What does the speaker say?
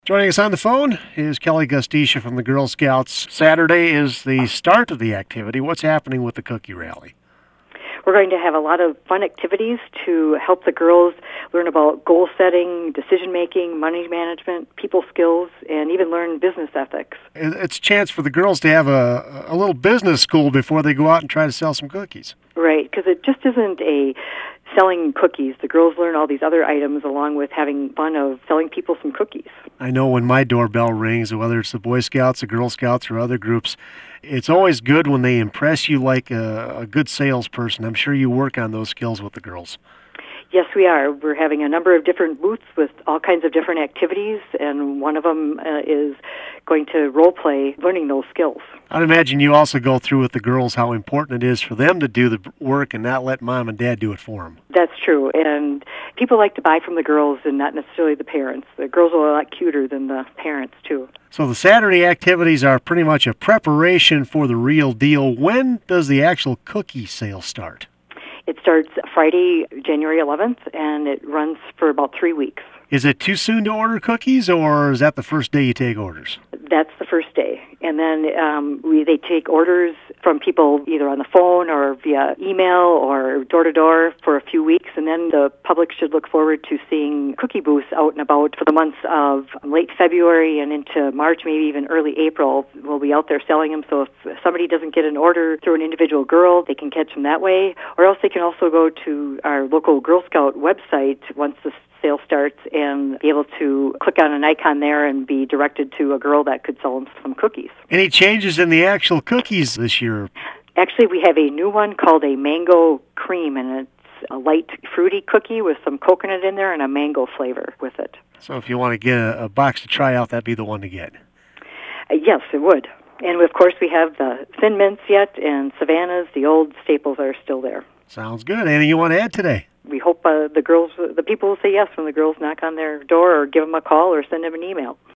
Joining us on the phone is Kelly Gustisha from the Girl Scouts. Saturday is the start of the activity. What's happening with the cookie rally? We're going to have a lot of fun activities to help the girls learn about goal setting, decision making, money management, people skills, and even learn business ethics. It's a chance for the girls to have a little business school before they go out and try to sell some cookies. Right, because it just isn't a selling cookies. The girls learn all these other items along with having fun of selling people some cookies. I know when my doorbell rings, whether it's the Boy Scouts, the Girl Scouts, or other groups, it's always good when they impress you like a good salesperson. I'm sure you work on those skills with the girls. Yes, we are. We're having a number of different booths with all kinds of different activities, and one of them is going to role play learning those skills. I'd imagine you also go through with the girls how important it is for them to do the work and not let mom and dad do it for them. That's true, and people like to buy from the girls and not necessarily the parents. The girls are a lot cuter than the parents, too. So the Saturday activities are pretty much a preparation for the real deal. When does the actual cookie sale start? It starts Friday, January 11th, and it runs for about 3 weeks. Is it too soon to order cookies, or is that the first day you take orders? That's the first day. And then they take orders from people either on the phone or via email or door-to-door for a few weeks. And then the public should look forward to seeing cookie booths out and about for the months of late February and into March, maybe even early April. We'll be out there selling them. So if somebody doesn't get an order through an individual girl, they can catch them that way. Or else they can also go to our local Girl Scout website once the sale starts and be able to click on an icon there and be directed to a girl that could sell them some cookies. Any changes in the actual cookies this year? Actually, we have a new one called a mango cream, and it's a light fruity cookie with some coconut in there and a mango flavor with it. So if you want to get a box to try out, that'd be the one to get. Yes, it would. And of course, we have the Thin Mints yet, and Savannah's. The old staples are still there. Sounds good. Anything you want to add today? We hope the people will say yes when the girls knock on their door or give them a call or send them an email.